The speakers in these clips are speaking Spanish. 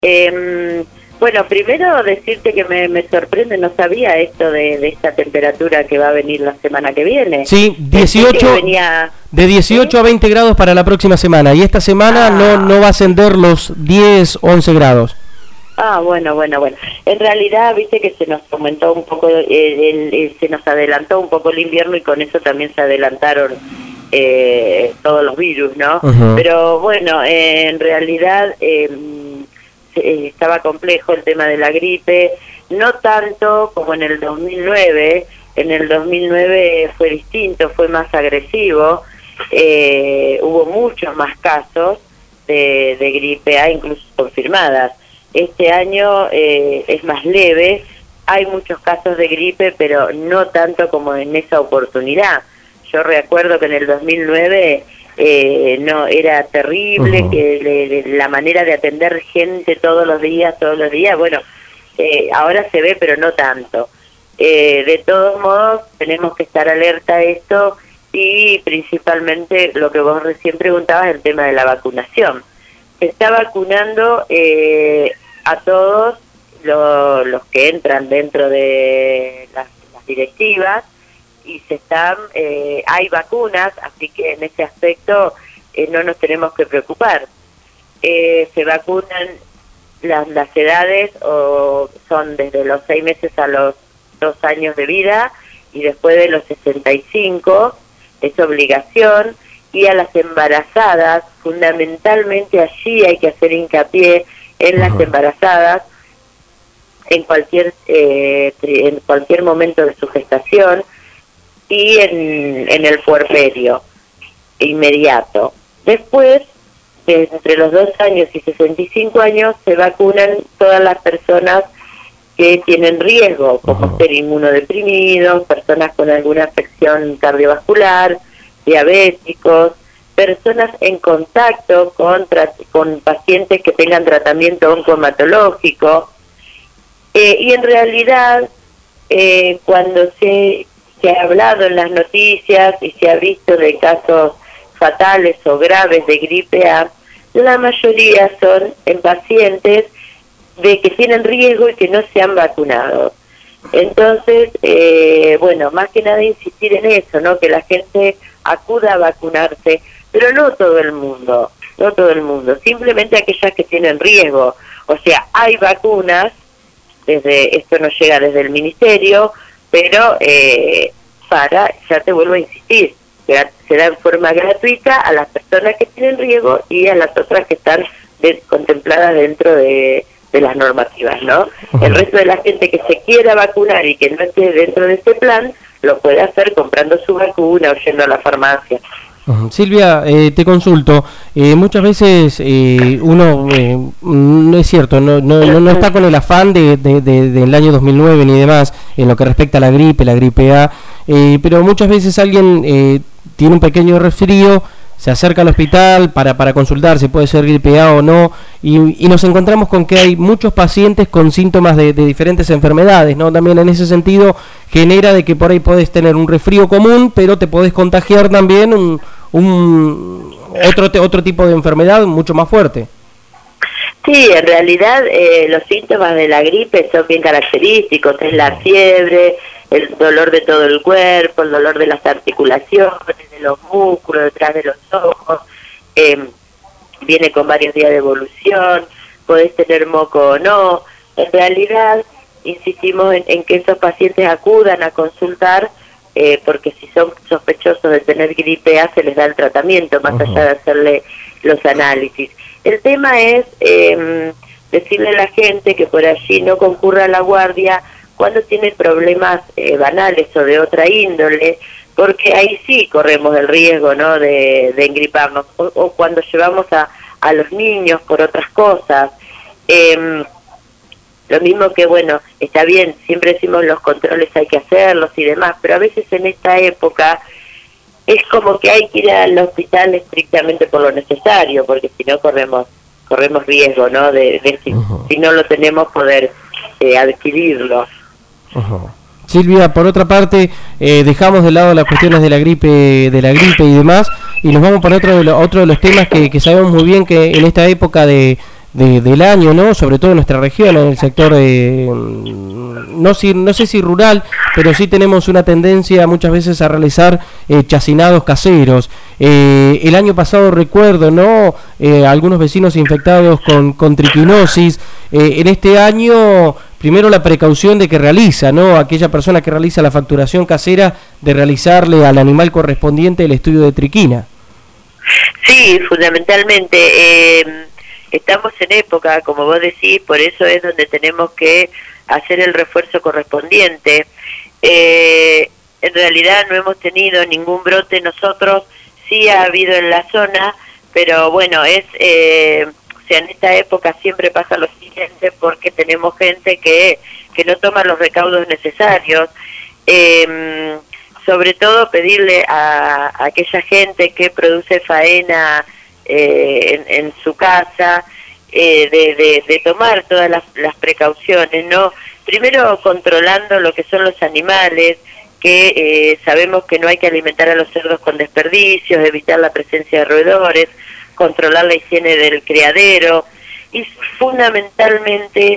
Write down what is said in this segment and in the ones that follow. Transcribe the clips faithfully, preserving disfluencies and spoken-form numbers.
Eh, bueno, primero decirte que me, me sorprende, no sabía esto de, de esta temperatura que va a venir la semana que viene. Sí, dieciocho, venía... de dieciocho ¿Sí? a veinte grados para la próxima semana, y esta semana ah. no, no va a ascender los diez, once grados. Ah, bueno, bueno, bueno. En realidad, viste que se nos aumentó un poco, el, el, el, se nos adelantó un poco el invierno y con eso también se adelantaron eh, todos los virus, ¿no? Uh-huh. Pero bueno, eh, en realidad... Eh, estaba complejo el tema de la gripe, no tanto como en el dos mil nueve. En el dos mil nueve fue distinto, fue más agresivo, eh, hubo muchos más casos de, de gripe A, incluso confirmadas. Este año eh, es más leve, hay muchos casos de gripe, pero no tanto como en esa oportunidad. Yo recuerdo que en el dos mil nueve... Eh, no, era terrible, uh-huh. que le, le, la manera de atender gente todos los días, todos los días, bueno, eh, ahora se ve, pero no tanto. Eh, de todos modos, tenemos que estar alerta a esto y principalmente lo que vos recién preguntabas, el tema de la vacunación. Se está vacunando eh, a todos lo, los que entran dentro de las, las directivas, y se están, eh, hay vacunas, así que en ese aspecto eh, no nos tenemos que preocupar. Eh, se vacunan las, las edades, o son desde los seis meses a los dos años de vida, y después de los sesenta y cinco, es obligación, y a las embarazadas, fundamentalmente allí hay que hacer hincapié en las uh-huh. embarazadas, en cualquier, eh, en cualquier momento de su gestación, y en, en el puerperio inmediato. Después, de entre los dos años y sesenta y cinco años, se vacunan todas las personas que tienen riesgo, como uh-huh. ser inmunodeprimidos, personas con alguna afección cardiovascular, diabéticos, personas en contacto con, con pacientes que tengan tratamiento oncohematológico. Eh, y en realidad, eh, cuando se... se ha hablado en las noticias y se ha visto de casos fatales o graves de gripe A, la mayoría son en pacientes de que tienen riesgo y que no se han vacunado. Entonces, eh, bueno, más que nada insistir en eso, ¿no? Que la gente acuda a vacunarse, pero no todo el mundo, no todo el mundo, simplemente aquellas que tienen riesgo. O sea, hay vacunas, desde esto nos llega desde el ministerio, pero eh, para, ya te vuelvo a insistir, se da en forma gratuita a las personas que tienen riesgo y a las otras que están de, contempladas dentro de, de las normativas, ¿no? Uh-huh. El resto de la gente que se quiera vacunar y que no esté dentro de este plan, lo puede hacer comprando su vacuna o yendo a la farmacia. Uh-huh. Silvia, eh, te consulto, eh, muchas veces eh, uno, eh, no es cierto, no, no, no, no está con el afán de, de, de, del año dos mil nueve ni demás, en lo que respecta a la gripe, la gripe A, eh, pero muchas veces alguien eh, tiene un pequeño resfrío, se acerca al hospital para, para consultar si puede ser gripe A o no, y, y nos encontramos con que hay muchos pacientes con síntomas de, de diferentes enfermedades, ¿no? También en ese sentido genera de que por ahí podés tener un resfrío común, pero te podés contagiar también un, un otro, otro tipo de enfermedad mucho más fuerte. Sí, en realidad eh, los síntomas de la gripe son bien característicos, es la fiebre, el dolor de todo el cuerpo, el dolor de las articulaciones, de los músculos, detrás de los ojos, eh, viene con varios días de evolución, podés tener moco o no. En realidad, insistimos en, en que esos pacientes acudan a consultar, eh, porque si son sospechosos de tener gripe A, se les da el tratamiento, más uh-huh. allá de hacerle los análisis. El tema es eh, decirle a la gente que por allí no concurra a la guardia cuando tiene problemas eh, banales o de otra índole, porque ahí sí corremos el riesgo, ¿no?, de, de engriparnos, o, o cuando llevamos a, a los niños por otras cosas. Eh, lo mismo que, bueno, está bien, siempre decimos los controles hay que hacerlos y demás, pero a veces en esta época es como que hay que ir al hospital estrictamente por lo necesario, porque si no corremos corremos riesgo, ¿no?, de, de si, uh-huh. si no lo tenemos poder eh, adquirirlo. Uh-huh. Silvia, por otra parte, eh, dejamos de lado las cuestiones de la gripe, de la gripe y demás, y nos vamos para otro de, lo, otro de los temas que, que sabemos muy bien que en esta época de, de, del año, ¿no? Sobre todo en nuestra región, en el sector, eh, no, si, no sé si rural, pero sí tenemos una tendencia muchas veces a realizar eh, chacinados caseros. Eh, el año pasado recuerdo, ¿no? Eh, algunos vecinos infectados con, con triquinosis. Eh, en este año, primero la precaución de que realiza, ¿no? Aquella persona que realiza la facturación casera, de realizarle al animal correspondiente el estudio de triquina. Sí, fundamentalmente. Eh, estamos en época, como vos decís, por eso es donde tenemos que hacer el refuerzo correspondiente. Eh, en realidad no hemos tenido ningún brote nosotros, sí ha habido en la zona, pero bueno, es, eh, o sea, en esta época siempre pasa lo siguiente, porque tenemos gente que, que no toma los recaudos necesarios. Eh, sobre todo pedirle a, a aquella gente que produce faena eh, en, en su casa, eh, de, de, de tomar todas las, las precauciones, ¿no? Primero controlando lo que son los animales, que eh, sabemos que no hay que alimentar a los cerdos con desperdicios, evitar la presencia de roedores, controlar la higiene del criadero, y fundamentalmente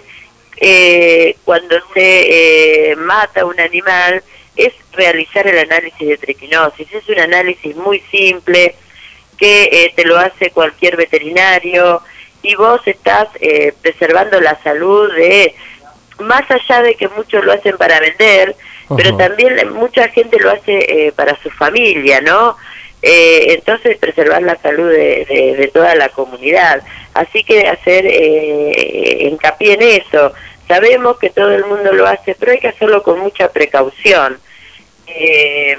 eh, cuando se eh, mata un animal, es realizar el análisis de triquinosis. Es un análisis muy simple que eh, te lo hace cualquier veterinario, y vos estás eh, preservando la salud de, más allá de que muchos lo hacen para vender, uh-huh. pero también mucha gente lo hace eh, para su familia, ¿no? Eh, entonces preservar la salud de, de, de toda la comunidad. Así que hacer eh, hincapié en eso. Sabemos que todo el mundo lo hace, pero hay que hacerlo con mucha precaución. Eh,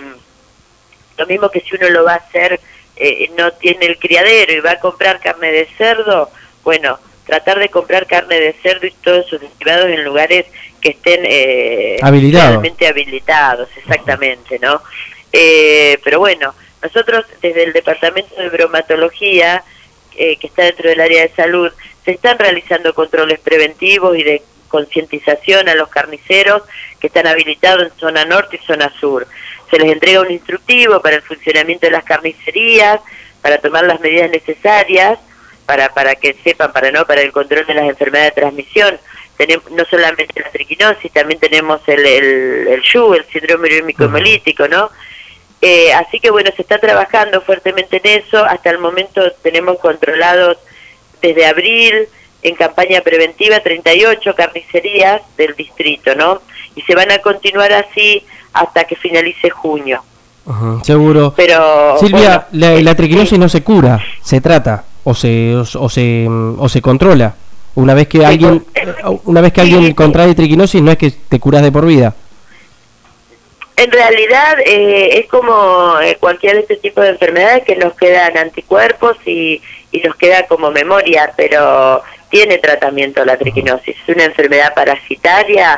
lo mismo que si uno lo va a hacer, eh, no tiene el criadero y va a comprar carne de cerdo, bueno, tratar de comprar carne de cerdo y todos sus derivados en lugares que estén eh, habilitados. realmente habilitados, exactamente, ¿no? Eh, pero bueno, nosotros desde el Departamento de Bromatología, eh, que está dentro del área de salud, se están realizando controles preventivos y de concientización a los carniceros que están habilitados en zona norte y zona sur. Se les entrega un instructivo para el funcionamiento de las carnicerías, para tomar las medidas necesarias, para para que sepan, para no para el control de las enfermedades de transmisión. Tenemos no solamente la triquinosis, también tenemos el el, el S H U, el síndrome urémico hemolítico, ¿no? Eh, así que bueno, se está trabajando fuertemente en eso. Hasta el momento tenemos controlados desde abril, en campaña preventiva, treinta y ocho carnicerías del distrito, ¿no? Y se van a continuar así hasta que finalice junio. Ajá, seguro. Pero Silvia, bueno, la, la eh, triquinosis sí. no se cura, se trata o se o, o se o se controla. Una vez que Sí, alguien con, una vez que sí, alguien sí. contrae triquinosis, no es que te curas de por vida. En realidad eh, es como eh, cualquier de este tipo de enfermedades, que nos quedan anticuerpos y, y nos queda como memoria, pero tiene tratamiento la triquinosis. Es una enfermedad parasitaria,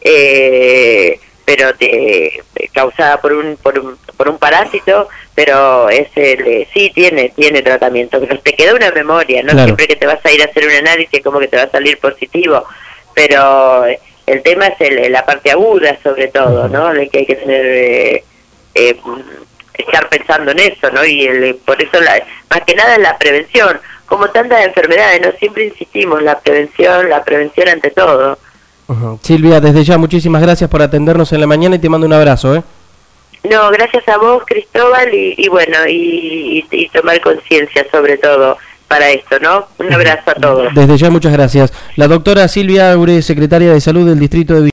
eh, pero de, causada por un, por un por un parásito, pero es el, eh, sí tiene tiene tratamiento. Pero te queda una memoria, no Claro. siempre que te vas a ir a hacer un análisis como que te va a salir positivo, pero eh, el tema es el, la parte aguda, sobre todo, ¿no? El que hay que tener eh, eh, estar pensando en eso, ¿no? Y el, por eso la, más que nada es la prevención. Como tantas enfermedades, ¿no? Siempre insistimos, la prevención, la prevención ante todo. Uh-huh. Silvia, desde ya muchísimas gracias por atendernos en la mañana y te mando un abrazo, ¿eh? No, gracias a vos, Cristóbal, y, y bueno, y, y, y tomar conciencia sobre todo para esto, ¿no? Un abrazo a todos. Desde ya muchas gracias. La doctora Silvia Aure, secretaria de Salud del Distrito de